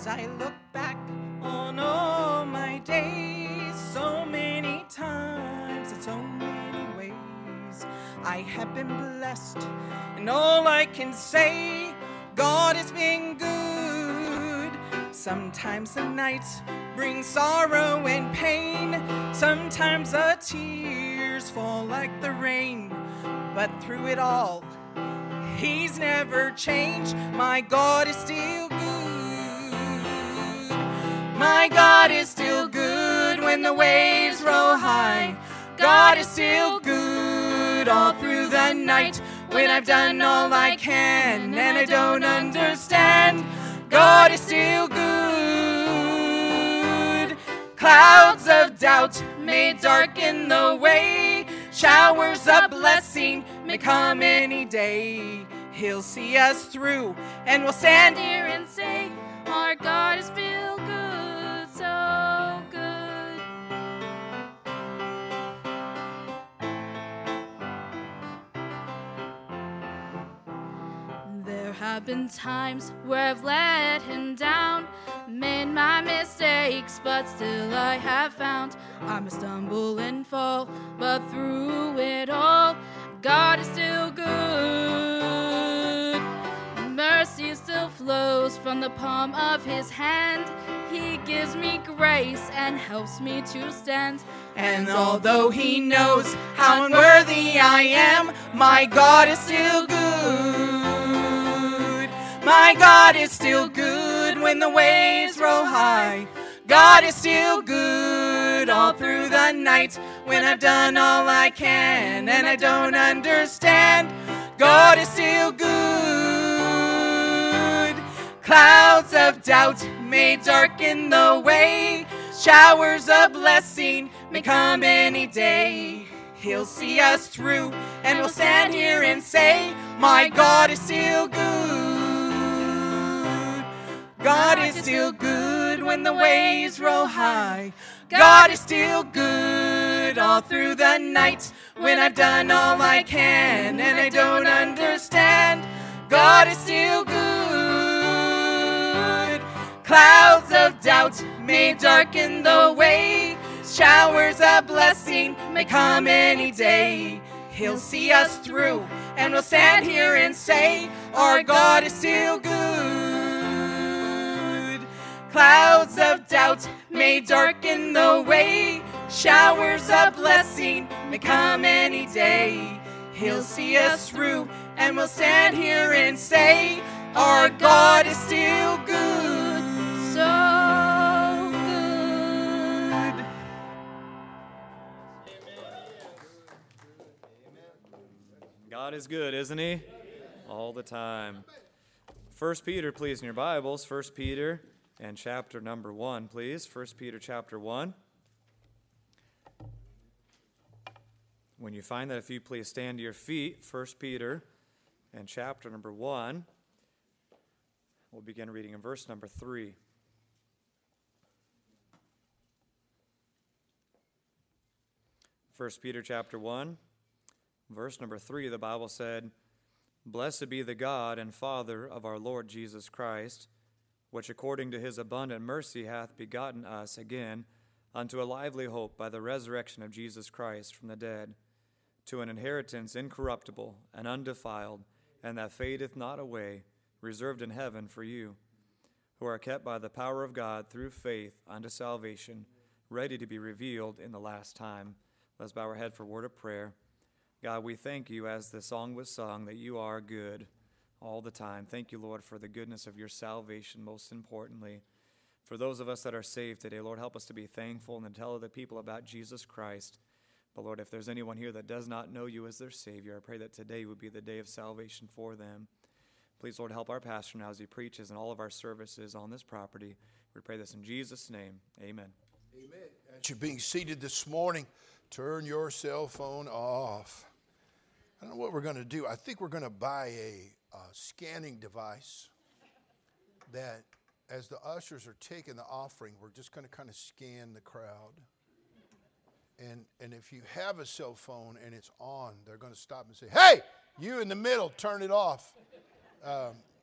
As I look back on all my days, so many times and so many ways, I have been blessed, and all I can say, God has been good. Sometimes the nights bring sorrow and pain, sometimes the tears fall like the rain, but through it all, He's never changed. My God is still good. My God is still good when the waves roll high. God is still good all through the night when I've done all I can and I don't understand. God is still good. Clouds of doubt may darken the way. Showers of blessing may come any day. He'll see us through, and we'll stand here and say, our God is still good, so good. There have been times where I've let Him down, made my mistakes, but still I have found I must stumble and fall, but through it all, God is still good. Mercy still flows from the palm of His hand. He gives me grace and helps me to stand. And although He knows how unworthy I am, my God is still good. My God is still good when the waves roll high. God is still good all through the night when I've done all I can and I don't understand. God is still good. Clouds of doubt may darken the way. Showers of blessing may come any day. He'll see us through, and we'll stand here and say, my God is still good. God is still good when the waves roll high. God is still good all through the night when I've done all I can and I don't understand. God is still good. Clouds of doubt may darken the way. Showers of blessing may come any day. He'll see us through, and we'll stand here and say, our God is still good. Clouds of doubt may darken the way. Showers of blessing may come any day. He'll see us through, and we'll stand here and say, our God is still good, so good. God is good, isn't He? All the time. 1 Peter, please, in your Bibles. 1 Peter and chapter number 1, please. 1 Peter chapter 1. When you find that, if you please stand to your feet, 1 Peter and chapter number 1. We'll begin reading in verse number 3. First Peter chapter 1, verse number 3, the Bible said, Blessed be the God and Father of our Lord Jesus Christ, which according to His abundant mercy hath begotten us again unto a lively hope by the resurrection of Jesus Christ from the dead, to an inheritance incorruptible and undefiled, and that fadeth not away, reserved in heaven for you, who are kept by the power of God through faith unto salvation, ready to be revealed in the last time. Let's bow our head for a word of prayer. God, we thank You, as the song was sung, that You are good all the time. Thank You, Lord, for the goodness of Your salvation, most importantly. For those of us that are saved today, Lord, help us to be thankful and to tell other people about Jesus Christ. But Lord, if there's anyone here that does not know You as their Savior, I pray that today would be the day of salvation for them. Please, Lord, help our pastor now as he preaches in all of our services on this property. We pray this in Jesus' name. Amen. Amen. As you're being seated this morning, turn your cell phone off. I don't know what we're going to do. I think we're going to buy a scanning device that, as the ushers are taking the offering, we're just going to kind of scan the crowd. And if you have a cell phone and it's on, they're going to stop and say, hey, you in the middle, turn it off.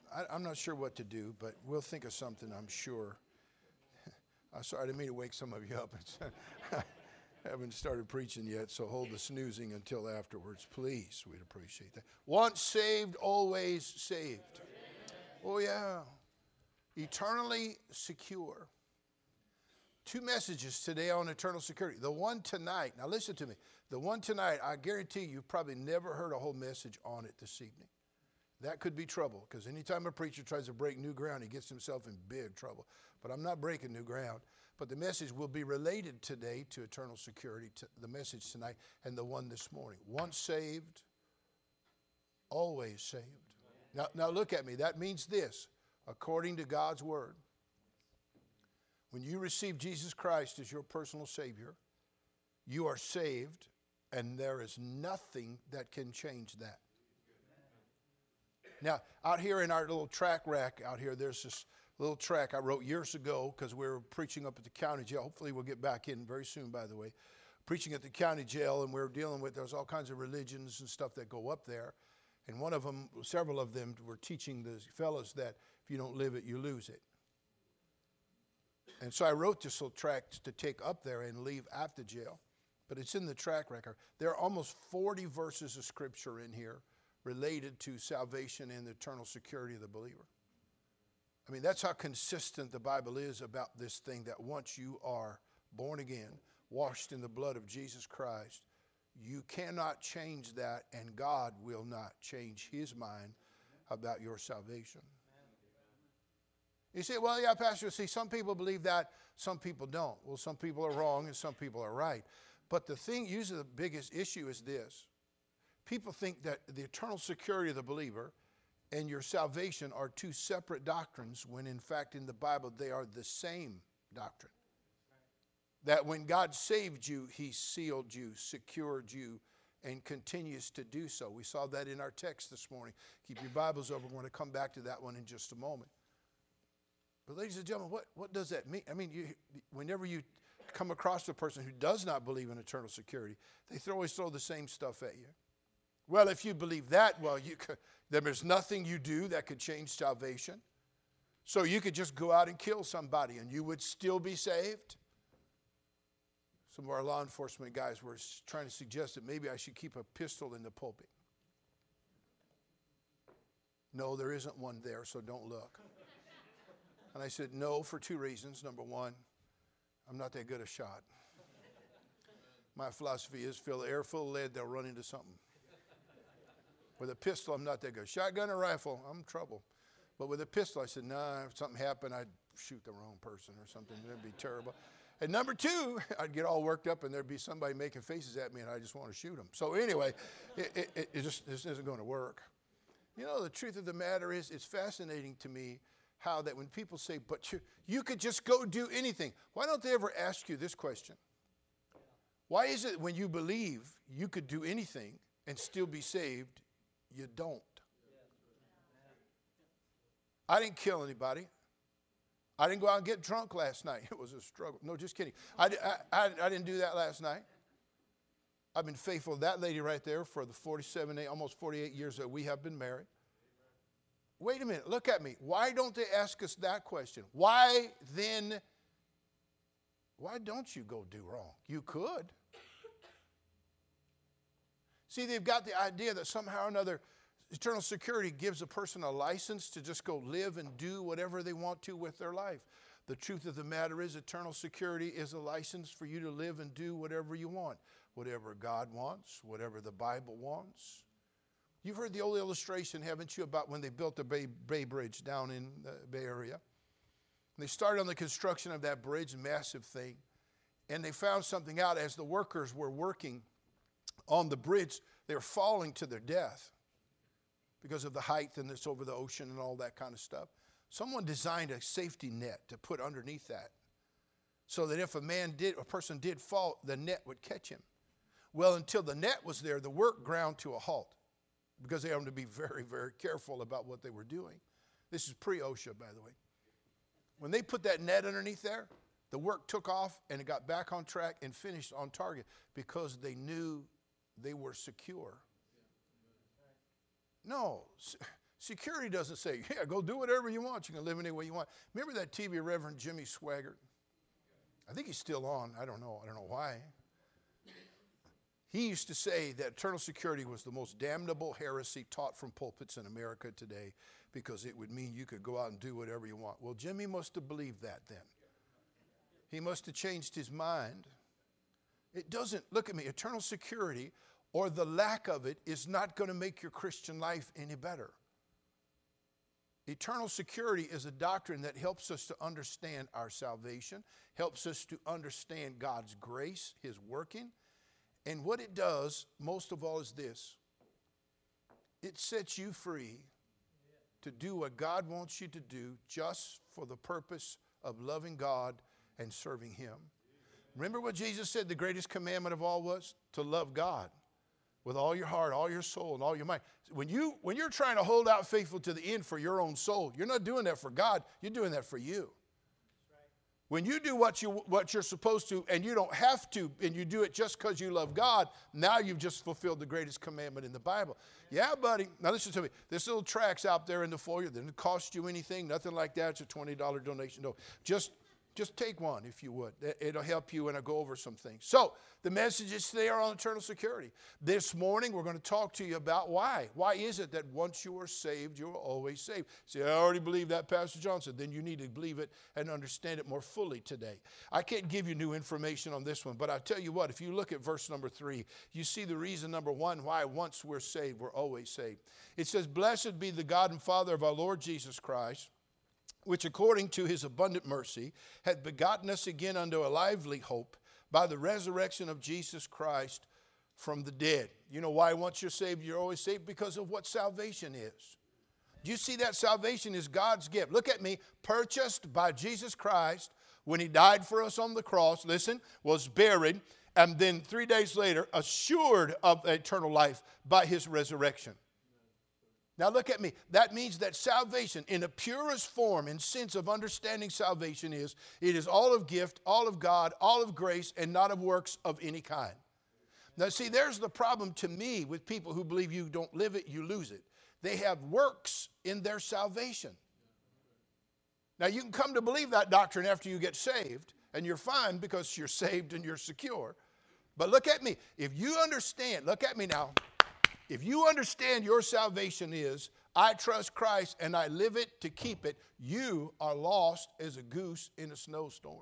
I'm not sure what to do, but we'll think of something, I'm sure. I'm sorry, I didn't mean to wake some of you up. I haven't started preaching yet, so hold the snoozing until afterwards, please. We'd appreciate that. Once saved, always saved. Oh, yeah. Eternally secure. 2 messages today on eternal security. The one tonight, now listen to me. The one tonight, I guarantee you've probably never heard a whole message on it this evening. That could be trouble, because anytime a preacher tries to break new ground, he gets himself in big trouble. But I'm not breaking new ground. But the message will be related today to eternal security, to the message tonight, and the one this morning. Once saved, always saved. Now look at me. That means this, according to God's word. When you receive Jesus Christ as your personal Savior, you are saved, and there is nothing that can change that. Now, out here in our little track rack out here, there's this little track I wrote years ago because we were preaching up at the county jail. Hopefully we'll get back in very soon, by the way. Preaching at the county jail, and we were dealing with, there's all kinds of religions and stuff that go up there. And one of them, several of them were teaching the fellows that if you don't live it, you lose it. And so I wrote this little tract to take up there and leave at the jail. But it's in the track record. There are almost 40 verses of scripture in here related to salvation and the eternal security of the believer. I mean, that's how consistent the Bible is about this thing, that once you are born again, washed in the blood of Jesus Christ, you cannot change that, and God will not change his mind about your salvation. You say, well, yeah, Pastor, see, some people believe that, some people don't. Well, some people are wrong and some people are right. But the thing, usually the biggest issue is this. People think that the eternal security of the believer and your salvation are 2 separate doctrines, when in fact in the Bible they are the same doctrine. That when God saved you, he sealed you, secured you, and continues to do so. We saw that in our text this morning. Keep your Bibles open. We're going to come back to that one in just a moment. But ladies and gentlemen, what does that mean? I mean, whenever you come across a person who does not believe in eternal security, they always throw the same stuff at you. Well, if you believe that, well, then there's nothing you do that could change salvation. So you could just go out and kill somebody and you would still be saved. Some of our law enforcement guys were trying to suggest that maybe I should keep a pistol in the pulpit. No, there isn't one there, so don't look. And I said no for 2 reasons. Number one, I'm not that good a shot. My philosophy is fill the air full of lead, they'll run into something. With a pistol, I'm not that good. Shotgun or rifle, I'm in trouble. But with a pistol, I said, nah, if something happened, I'd shoot the wrong person or something. That'd be terrible. And number 2, I'd get all worked up and there'd be somebody making faces at me and I just want to shoot them. So anyway, it just isn't going to work. You know, the truth of the matter is, it's fascinating to me how that when people say, but you could just go do anything. Why don't they ever ask you this question? Why is it when you believe you could do anything and still be saved, you don't? I didn't kill anybody. I didn't go out and get drunk last night. It was a struggle. No, just kidding. I didn't do that last night. I've been faithful to that lady right there for the almost 48 years that we have been married. Wait a minute, look at me. Why don't they ask us that question? Why don't you go do wrong? You could. See, they've got the idea that somehow or another eternal security gives a person a license to just go live and do whatever they want to with their life. The truth of the matter is, eternal security is a license for you to live and do whatever you want. Whatever God wants, whatever the Bible wants. You've heard the old illustration, haven't you, about when they built the Bay Bridge down in the Bay Area. And they started on the construction of that bridge, massive thing. And they found something out as the workers were working on the bridge. They were falling to their death because of the height and it's over the ocean and all that kind of stuff. Someone designed a safety net to put underneath that so that if a person did fall, the net would catch him. Well, until the net was there, the work ground to a halt because they had to be very, very careful about what they were doing. This is pre-OSHA, by the way. When they put that net underneath there, the work took off and it got back on track and finished on target because they knew they were secure. No, Security doesn't say, yeah, go do whatever you want. You can live any way you want. Remember that TV Reverend Jimmy Swaggart? I think he's still on. I don't know why. He used to say that eternal security was the most damnable heresy taught from pulpits in America today because it would mean you could go out and do whatever you want. Well, Jimmy must have believed that then. He must have changed his mind. It doesn't, look at me, eternal security or the lack of it is not going to make your Christian life any better. Eternal security is a doctrine that helps us to understand our salvation, helps us to understand God's grace, His working. And what it does, most of all, is this. It sets you free to do what God wants you to do just for the purpose of loving God and serving Him. Remember what Jesus said the greatest commandment of all was? To love God with all your heart, all your soul, and all your mind. When you're trying to hold out faithful to the end for your own soul, you're not doing that for God, you're doing that for you. When you do what you're supposed to and you don't have to, and you do it just because you love God, now you've just fulfilled the greatest commandment in the Bible. Yeah, buddy. Now listen to me. This little track's out there in the foyer. It doesn't cost you anything, nothing like that. It's a $20 donation. No, just take one if you would. It'll help you, and I'll go over some things. So the messages today are on eternal security. This morning we're going to talk to you about why. Why is it that once you are saved, you are always saved? See, I already believe that, Pastor Johnson. Then you need to believe it and understand it more fully today. I can't give you new information on this one, but I tell you what, if you look at verse number 3, you see the reason, number 1, why once we're saved, we're always saved. It says, "Blessed be the God and Father of our Lord Jesus Christ, which according to His abundant mercy hath begotten us again unto a lively hope by the resurrection of Jesus Christ from the dead." You know why once you're saved, you're always saved? Because of what salvation is. Do you see that salvation is God's gift? Look at me. Purchased by Jesus Christ when He died for us on the cross, listen, was buried, and then 3 days later assured of eternal life by His resurrection. Now look at me. That means that salvation in the purest form and sense of understanding salvation is, it is all of gift, all of God, all of grace, and not of works of any kind. Now see, there's the problem to me with people who believe you don't live it, you lose it. They have works in their salvation. Now you can come to believe that doctrine after you get saved, and you're fine because you're saved and you're secure. But look at me. If you understand, look at me now. If you understand your salvation is, I trust Christ and I live it to keep it, you are lost as a goose in a snowstorm.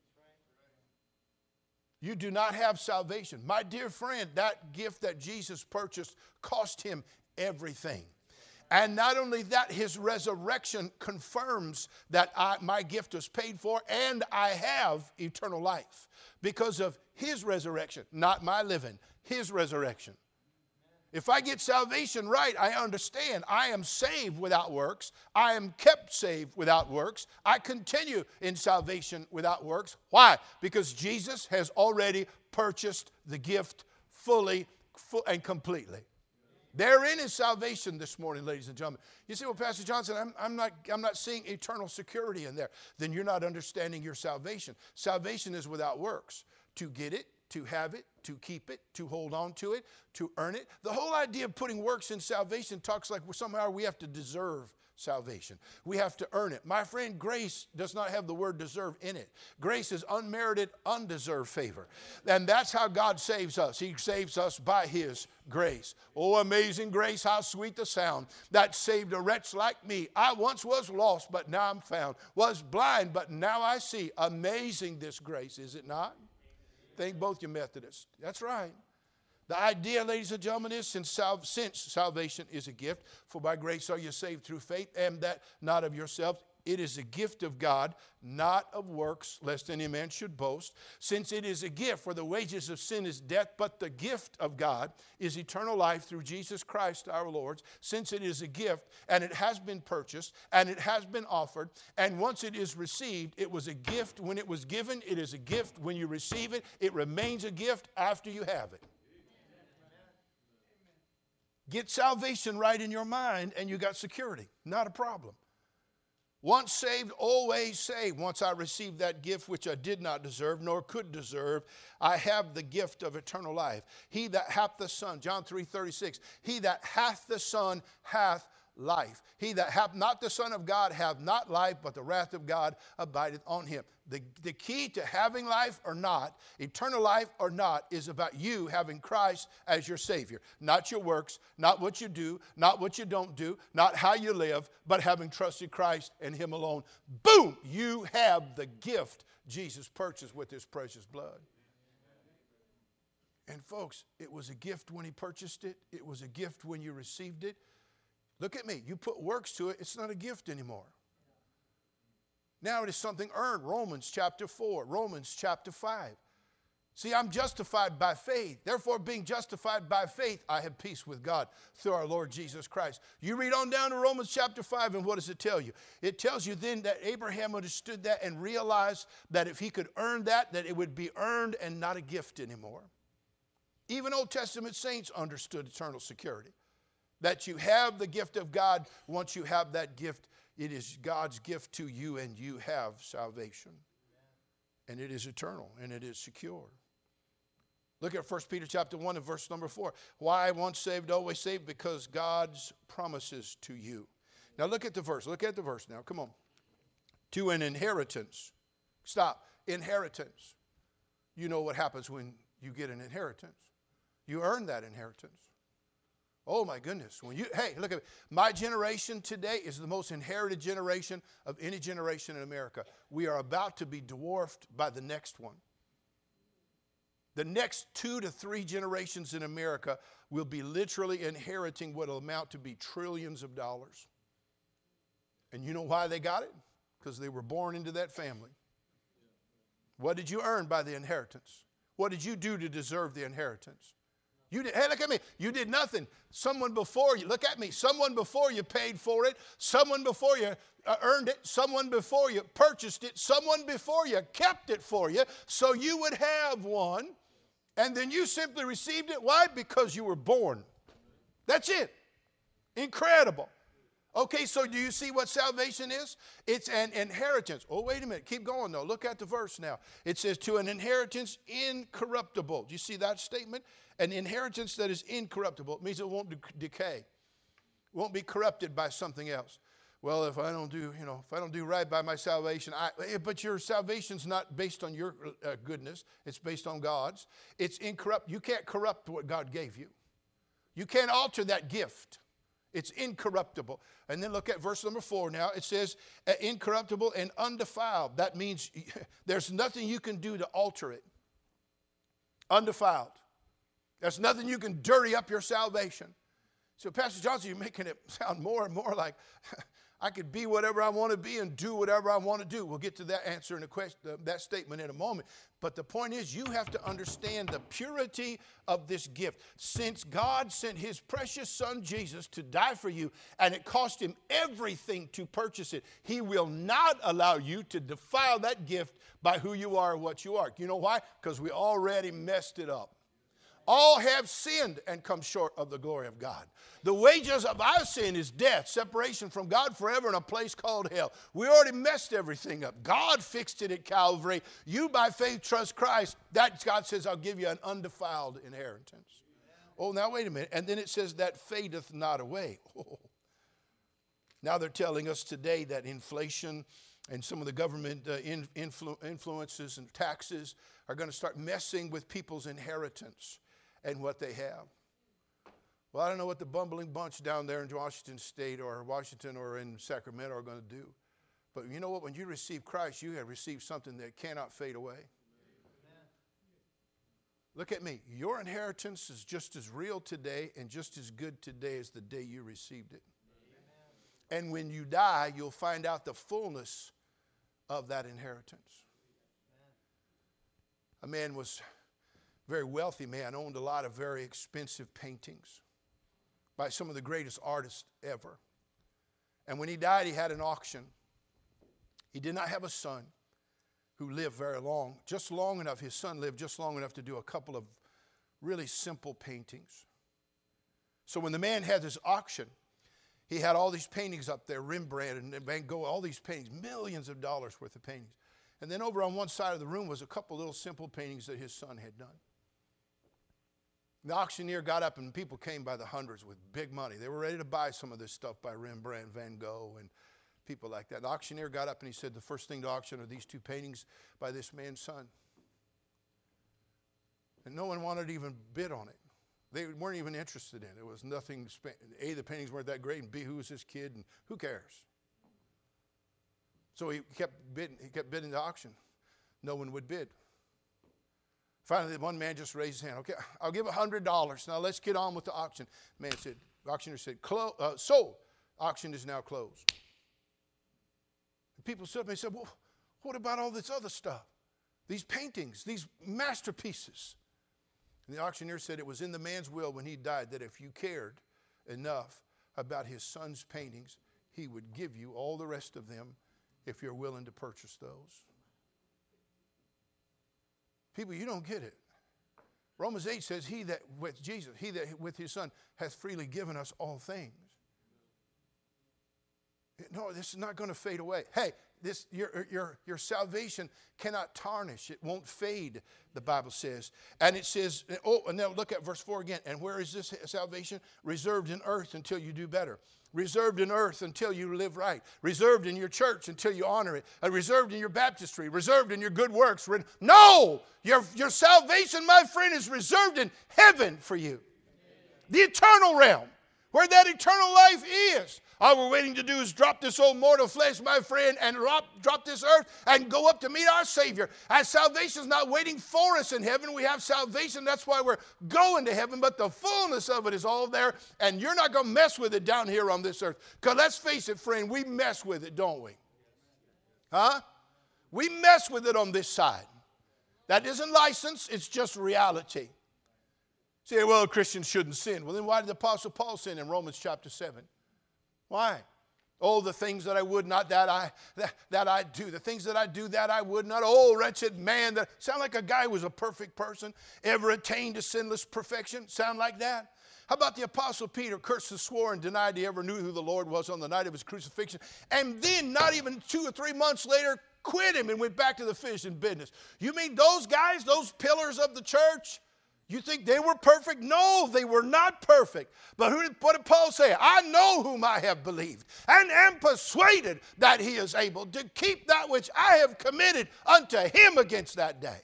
You do not have salvation. My dear friend, that gift that Jesus purchased cost Him everything. And not only that, His resurrection confirms that my gift was paid for and I have eternal life because of His resurrection, not my living, His resurrection. If I get salvation right, I understand I am saved without works. I am kept saved without works. I continue in salvation without works. Why? Because Jesus has already purchased the gift fully and completely. Therein is salvation this morning, ladies and gentlemen. You say, well, Pastor Johnson, I'm not seeing eternal security in there. Then you're not understanding your salvation. Salvation is without works. To get it, to have it, to keep it, to hold on to it, to earn it. The whole idea of putting works in salvation talks like somehow we have to deserve salvation. We have to earn it. My friend, grace does not have the word deserve in it. Grace is unmerited, undeserved favor. And that's how God saves us. He saves us by His grace. Oh, amazing grace, how sweet the sound that saved a wretch like me. I once was lost, but now I'm found. Was blind, but now I see. Amazing this grace, is it not? Thank both you Methodists. That's right. The idea, ladies and gentlemen, is since salvation is a gift, for by grace are you saved through faith, and that not of yourselves. It is a gift of God, not of works, lest any man should boast. Since it is a gift, for the wages of sin is death, but the gift of God is eternal life through Jesus Christ our Lord. Since it is a gift, and it has been purchased, and it has been offered, and once it is received, it was a gift when it was given. It is a gift when you receive it. It remains a gift after you have it. Get salvation right in your mind, and you got security. Not a problem. Once saved, always saved. Once I received that gift which I did not deserve, nor could deserve, I have the gift of eternal life. He that hath the Son, John 3:36, he that hath the Son hath life. He that hath not the Son of God hath not life, but the wrath of God abideth on him. The key to having life or not, eternal life or not, is about you having Christ as your Savior. Not your works, not what you do, not what you don't do, not how you live, but having trusted Christ and Him alone. Boom! You have the gift Jesus purchased with His precious blood. And folks, it was a gift when He purchased it. It was a gift when you received it. Look at me. You put works to it, it's not a gift anymore. Now it is something earned. Romans chapter 4, Romans chapter 5. See, I'm justified by faith. Therefore, being justified by faith, I have peace with God through our Lord Jesus Christ. You read on down to Romans chapter 5, and what does it tell you? It tells you then that Abraham understood that and realized that if he could earn that it would be earned and not a gift anymore. Even Old Testament saints understood eternal security. That you have the gift of God. Once you have that gift, it is God's gift to you, and you have salvation. And it is eternal, and it is secure. Look at 1 Peter chapter 1 and verse number 4. Why once saved, always saved? Because God's promises to you. Now look at the verse. Look at the verse now. Come on. To an inheritance. Stop. Inheritance. You know what happens when you get an inheritance. You earn that inheritance. Oh my goodness. Hey, look at me. My generation today is the most inherited generation of any generation in America. We are about to be dwarfed by the next one. The next 2 to 3 generations in America will be literally inheriting what will amount to be trillions of dollars. And you know why they got it? Because they were born into that family. What did you earn by the inheritance? What did you do to deserve the inheritance? Hey, look at me. You did nothing. Someone before you, look at me. Someone before you paid for it. Someone before you earned it. Someone before you purchased it. Someone before you kept it for you so you would have one. And then you simply received it. Why? Because you were born. That's it. Incredible. Okay, so do you see what salvation is? It's an inheritance. Oh, wait a minute. Keep going, though. Look at the verse now. It says, to an inheritance incorruptible. Do you see that statement? An inheritance that is incorruptible. It means it won't decay. It won't be corrupted by something else. Well, if I don't do right by my salvation, but your salvation's not based on your goodness. It's based on God's. It's incorrupt. You can't corrupt what God gave you. You can't alter that gift. It's incorruptible. And then look at verse number 4 now. It says incorruptible and undefiled. That means there's nothing you can do to alter it. Undefiled. There's nothing you can dirty up your salvation. So Pastor Johnson, you're making it sound more and more like I could be whatever I want to be and do whatever I want to do. We'll get to that answer in a question, that statement in a moment. But the point is, you have to understand the purity of this gift. Since God sent His precious Son Jesus to die for you, and it cost Him everything to purchase it, He will not allow you to defile that gift by who you are or what you are. You know why? Because we already messed it up. All have sinned and come short of the glory of God. The wages of our sin is death, separation from God forever in a place called hell. We already messed everything up. God fixed it at Calvary. You by faith trust Christ. That God says, I'll give you an undefiled inheritance. Oh, now wait a minute. And then it says that fadeth not away. Oh. Now they're telling us today that inflation and some of the government influences and taxes are going to start messing with people's inheritance and what they have. Well, I don't know what the bumbling bunch down there in Washington State or Washington or in Sacramento are going to do. But you know what? When you receive Christ, you have received something that cannot fade away. Amen. Look at me. Your inheritance is just as real today and just as good today as the day you received it. Amen. And when you die, you'll find out the fullness of that inheritance. Amen. A man was very wealthy man, owned a lot of very expensive paintings by some of the greatest artists ever. And when he died, he had an auction. He did not have a son who lived very long, just long enough. His son lived just long enough to do a couple of really simple paintings. So when the man had this auction, he had all these paintings up there, Rembrandt and Van Gogh, all these paintings, millions of dollars worth of paintings. And then over on one side of the room was a couple little simple paintings that his son had done. The auctioneer got up and people came by the hundreds with big money. They were ready to buy some of this stuff by Rembrandt, Van Gogh, and people like that. The auctioneer got up and he said, the first thing to auction are these 2 paintings by this man's son. And no one wanted to even bid on it. They weren't even interested in it. It was nothing to spend. A, the paintings weren't that great, and B, who was this kid, and who cares? So he kept bidding the auction. No one would bid. Finally, one man just raised his hand. Okay, I'll give $100. Now let's get on with the auction. The auctioneer said, sold. Auction is now closed. And people stood up and they said, well, what about all this other stuff? These paintings, these masterpieces. And the auctioneer said it was in the man's will when he died that if you cared enough about his son's paintings, he would give you all the rest of them if you're willing to purchase those. People, you don't get it. Romans 8 says, he that with Jesus, he that with his son hath freely given us all things. No, this is not going to fade away. Hey, your salvation cannot tarnish. It won't fade, the Bible says. And it says, and now look at verse 4 again. And where is this salvation? Reserved in earth until you do better. Reserved in earth until you live right. Reserved in your church until you honor it. Reserved in your baptistry. Reserved in your good works. No! Your salvation, my friend, is reserved in heaven for you. The eternal realm, where that eternal life is. All we're waiting to do is drop this old mortal flesh, my friend, and drop this earth and go up to meet our Savior. And salvation is not waiting for us in heaven. We have salvation. That's why we're going to heaven. But the fullness of it is all there. And you're not going to mess with it down here on this earth. Because let's face it, friend, we mess with it, don't we? Huh? We mess with it on this side. That isn't license. It's just reality. Say, well, Christians shouldn't sin. Well, then why did the Apostle Paul sin in Romans chapter 7? Why? Oh, the things that I would not, that I do. The things that I do, that I would not. Oh, wretched man. That sound like a guy who was a perfect person, ever attained to sinless perfection. Sound like that? How about the Apostle Peter, cursed and swore and denied he ever knew who the Lord was on the night of his crucifixion. And then not even 2 or 3 months later, quit him and went back to the fishing business. You mean those guys, those pillars of the church? You think they were perfect? No, they were not perfect. But what did Paul say? I know whom I have believed, and am persuaded that he is able to keep that which I have committed unto him against that day.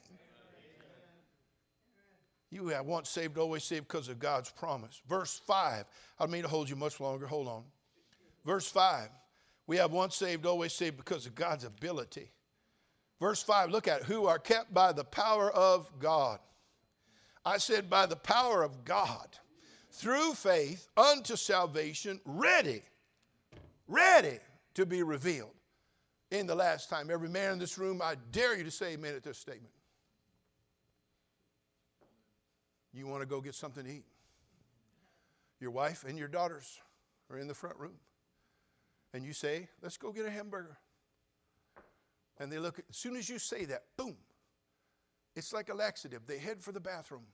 You have once saved, always saved because of God's promise. Verse 5. I don't mean to hold you much longer. Hold on. Verse 5. We have once saved, always saved because of God's ability. Verse 5, look at it. Who are kept by the power of God. I said, by the power of God, through faith unto salvation, ready to be revealed in the last time. Every man in this room, I dare you to say amen at this statement. You want to go get something to eat. Your wife and your daughters are in the front room. And you say, let's go get a hamburger. And they look, as soon as you say that, boom. It's like a laxative. They head for the bathroom.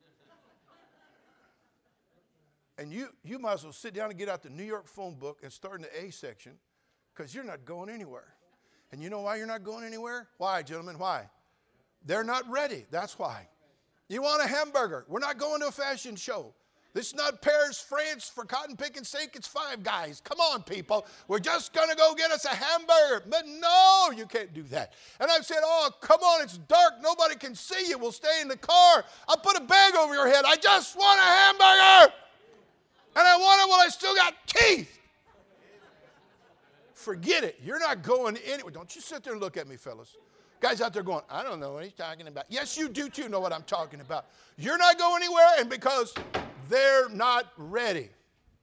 And you might as well sit down and get out the New York phone book and start in the A section because you're not going anywhere. And you know why you're not going anywhere? Why, gentlemen? Why? They're not ready. That's why. You want a hamburger. We're not going to a fashion show. This is not Paris, France for cotton picking sake. It's Five Guys. Come on, people. We're just going to go get us a hamburger. But no, you can't do that. And I've said, oh, come on, it's dark. Nobody can see you. We'll stay in the car. I'll put a bag over your head. I just want a hamburger. And I want it while I still got teeth. Forget it. You're not going anywhere. Don't you sit there and look at me, fellas. Guys out there going, I don't know what he's talking about. Yes, you do too know what I'm talking about. You're not going anywhere, and because they're not ready.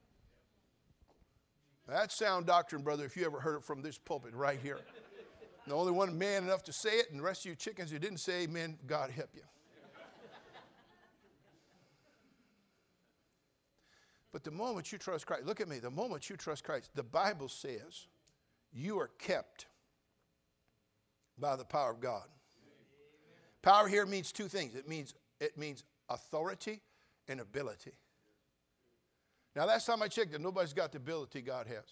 That's sound doctrine, brother, if you ever heard it from this pulpit right here. The only one man enough to say it, and the rest of you chickens who didn't say amen, God help you. But the moment you trust Christ, look at me, the moment you trust Christ, the Bible says you are kept by the power of God. Power here means two things. It means authority and ability. Now, last time I checked, nobody's got the ability God has.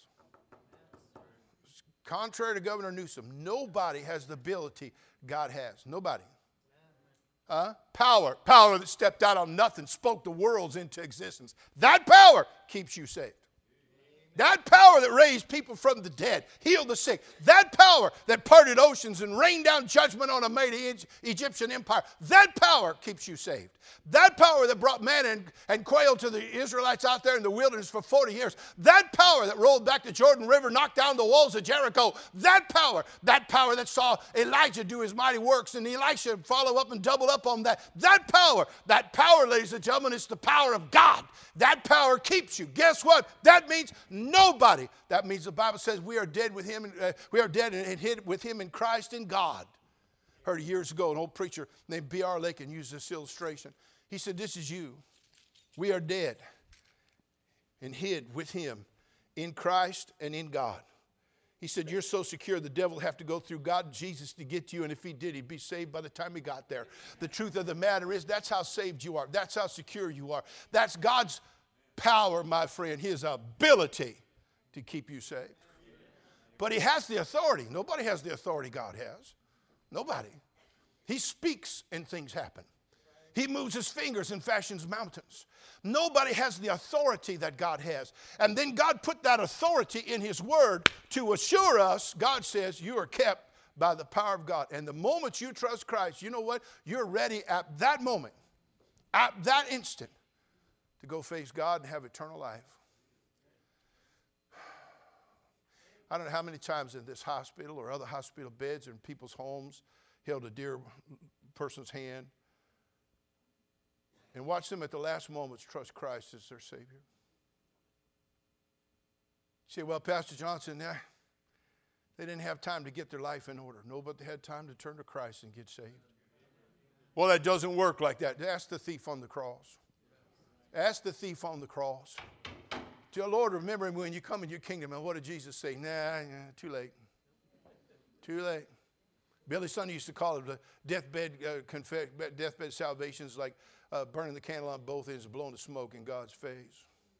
Contrary to Governor Newsom, nobody has the ability God has. Nobody. Power that stepped out on nothing, spoke the worlds into existence. That power keeps you saved. That power that raised people from the dead, healed the sick. That power that parted oceans and rained down judgment on a mighty Egyptian empire. That power keeps you saved. That power that brought manna and quail to the Israelites out there in the wilderness for 40 years. That power that rolled back the Jordan River, knocked down the walls of Jericho. That power that saw Elijah do his mighty works and Elisha follow up and double up on that. That power, ladies and gentlemen, is the power of God. That power keeps you. Guess what? That means nobody. That means the Bible says we are dead with him. We are dead and hid with him in Christ in God. Heard years ago an old preacher named B.R. Lakin used this illustration. He said, this is you. We are dead and hid with him in Christ and in God. He said, you're so secure the devil will have to go through God and Jesus to get to you, and if he did, he'd be saved by the time he got there. The truth of the matter is that's how saved you are. That's how secure you are. That's God's power, my friend, his ability to keep you saved. But he has the authority. Nobody has the authority God has. Nobody. He speaks and things happen. He moves his fingers and fashions mountains. Nobody has the authority that God has. And then God put that authority in his word to assure us. God says you are kept by the power of God. And the moment you trust Christ, you know what? You're ready at that moment, at that instant, to go face God and have eternal life. I don't know how many times in this hospital or other hospital beds or in people's homes held a dear person's hand and watch them at the last moments trust Christ as their Savior. You say, well, Pastor Johnson, they didn't have time to get their life in order. No, but they had time to turn to Christ and get saved. Well, that doesn't work like that. Ask the thief on the cross. Ask the thief on the cross. Dear Lord, remember when you come in your kingdom, and what did Jesus say? Nah, too late. Too late. Billy Sunday used to call it the deathbed salvations, like burning the candle on both ends and blowing the smoke in God's face.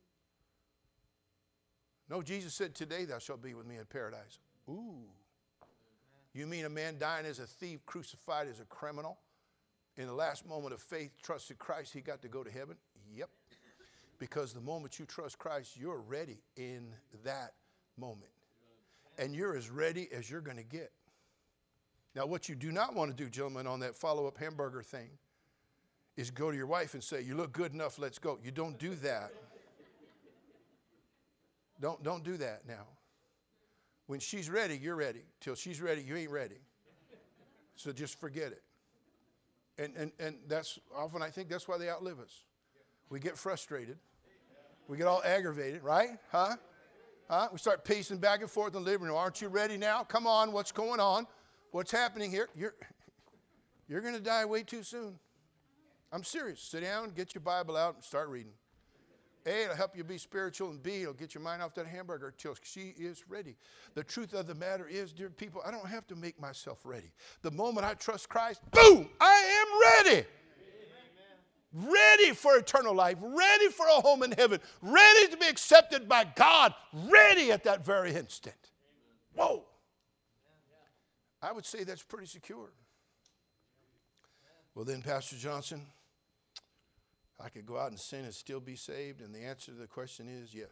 No, Jesus said, today thou shalt be with me in paradise. Ooh. You mean a man dying as a thief, crucified as a criminal? In the last moment of faith, trusted Christ, he got to go to heaven? Yep. Because the moment you trust Christ, you're ready in that moment. And you're as ready as you're going to get. Now, what you do not want to do, gentlemen, on that follow-up hamburger thing is go to your wife and say, you look good enough, let's go. You don't do that. Don't do that now. When she's ready, you're ready. Till she's ready, you ain't ready. So just forget it. And that's often, I think that's why they outlive us. We get frustrated. We get all aggravated, right? Huh? We start pacing back and forth in the living room. Aren't you ready now? Come on, what's going on? What's happening here? You're going to die way too soon. I'm serious. Sit down, get your Bible out, and start reading. A, it'll help you be spiritual, and B, it'll get your mind off that hamburger till she is ready. The truth of the matter is, dear people, I don't have to make myself ready. The moment I trust Christ, boom, I am ready. Amen. Ready for eternal life, ready for a home in heaven, ready to be accepted by God, ready at that very instant. Whoa. I would say that's pretty secure. Well then, Pastor Johnson, I could go out and sin and still be saved, and the answer to the question is yes.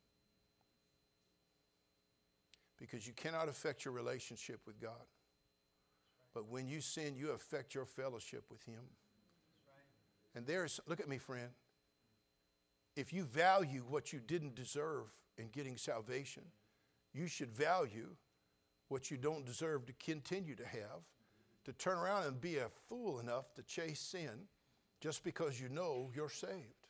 Because you cannot affect your relationship with God. But when you sin, you affect your fellowship with him. And there's, look at me, friend. If you value what you didn't deserve in getting salvation, you should value what you don't deserve to continue to have, to turn around and be a fool enough to chase sin just because you know you're saved.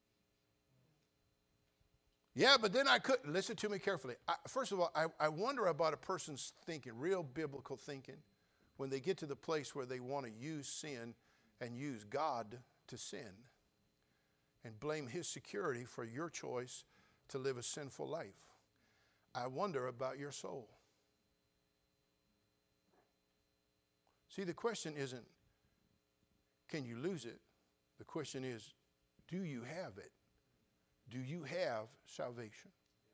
Yeah, but then I couldn't. Listen to me carefully. First of all, I wonder about a person's thinking, real biblical thinking, when they get to the place where they want to use sin and use God to sin and blame his security for your choice to live a sinful life. I wonder about your soul. See, the question isn't, can you lose it? The question is, do you have it? Do you have salvation?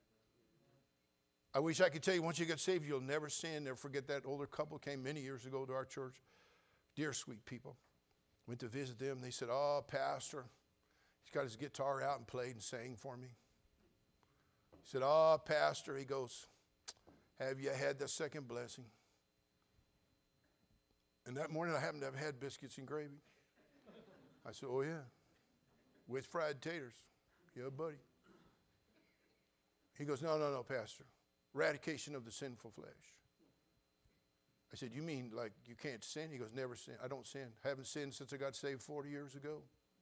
I wish I could tell you once you get saved, you'll never sin. Never forget that older couple came many years ago to our church. Dear sweet people. Went to visit them. They said, "Oh, Pastor, he's got his guitar out and played and sang for me." He said, "Oh, Pastor," he goes, "have you had the second blessing?" And that morning I happened to have had biscuits and gravy. I said, "Oh, yeah, with fried taters." "Yeah, buddy." He goes, No, Pastor. Eradication of the sinful flesh." I said, "You mean like you can't sin?" He goes, "Never sin. I don't sin. Haven't sinned since I got saved 40 years ago."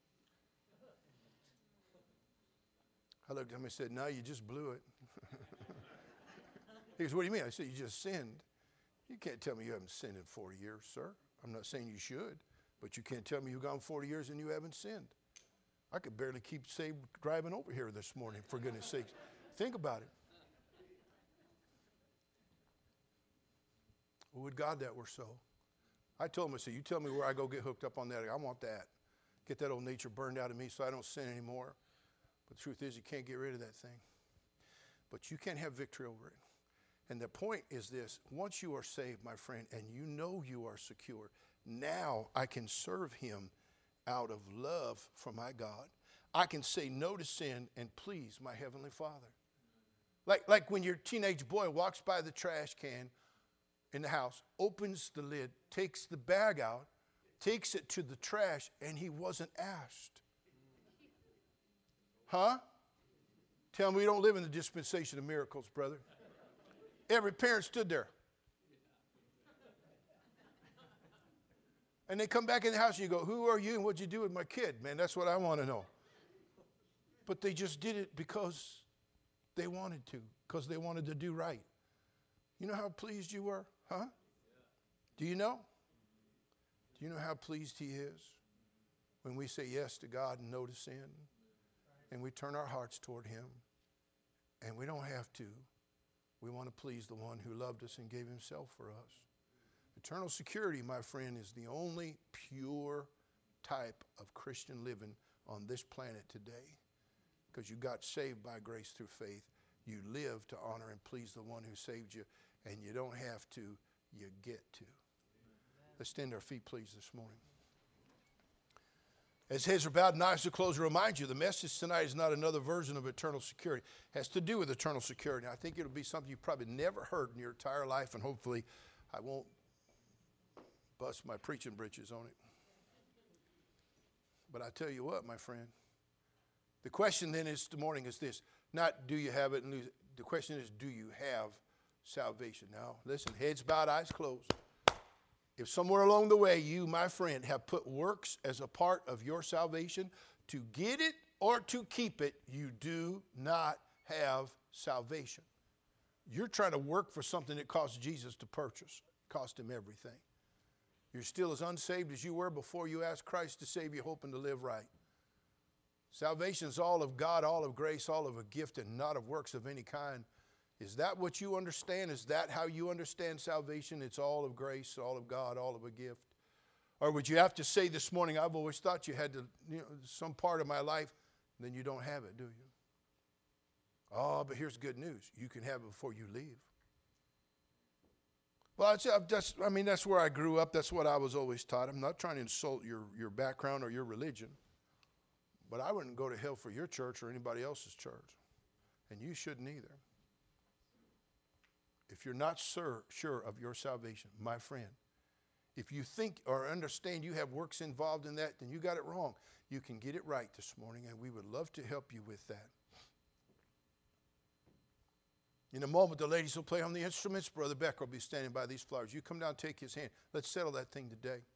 I looked at him and said, "No, you just blew it." He goes, "What do you mean?" I said, "You just sinned. You can't tell me you haven't sinned in 40 years, sir. I'm not saying you should, but you can't tell me you've gone 40 years and you haven't sinned. I could barely keep saved driving over here this morning, for goodness sakes. Think about it." Well, would God that were so. I told him, I said, "You tell me where I go get hooked up on that. I want that. Get that old nature burned out of me so I don't sin anymore." But the truth is, you can't get rid of that thing. But you can have victory over it. And the point is this: once you are saved, my friend, and you know you are secure, now I can serve him out of love for my God. I can say no to sin and please my Heavenly Father. Like when your teenage boy walks by the trash can in the house, opens the lid, takes the bag out, takes it to the trash, and he wasn't asked. Huh? Tell me we don't live in the dispensation of miracles, brother. Every parent stood there. And they come back in the house and you go, "Who are you and what'd you do with my kid?" Man, that's what I want to know. But they just did it because they wanted to, because they wanted to do right. You know how pleased you were? Huh? Do you know? Do you know how pleased he is when we say yes to God and no to sin? And we turn our hearts toward him. And we don't have to. We want to please the one who loved us and gave himself for us. Eternal security, my friend, is the only pure type of Christian living on this planet today. Because you got saved by grace through faith. You live to honor and please the one who saved you. And you don't have to, you get to. Let's stand our feet, please, this morning. As heads are bowed and eyes are closed, I remind you, the message tonight is not another version of eternal security. It has to do with eternal security. I think it'll be something you've probably never heard in your entire life, and hopefully I won't bust my preaching britches on it. But I tell you what, my friend, the question then is, this morning is this: not do you have it and lose it. The question is, do you have salvation? Now, listen, heads bowed, eyes closed. If somewhere along the way you, my friend, have put works as a part of your salvation, to get it or to keep it, you do not have salvation. You're trying to work for something that cost Jesus to purchase. It cost him everything. You're still as unsaved as you were before you asked Christ to save you, hoping to live right. Salvation is all of God, all of grace, all of a gift, and not of works of any kind. Is that what you understand? Is that how you understand salvation? It's all of grace, all of God, all of a gift. Or would you have to say this morning, "I've always thought you had to, some part of my life," then you don't have it, do you? Oh, but here's good news. You can have it before you leave. Well, that's where I grew up. That's what I was always taught. I'm not trying to insult your background or your religion. But I wouldn't go to hell for your church or anybody else's church. And you shouldn't either. If you're not sure of your salvation, my friend, if you think or understand you have works involved in that, then you got it wrong. You can get it right this morning, and we would love to help you with that. In a moment, the ladies will play on the instruments. Brother Becker will be standing by these flowers. You come down and take his hand. Let's settle that thing today.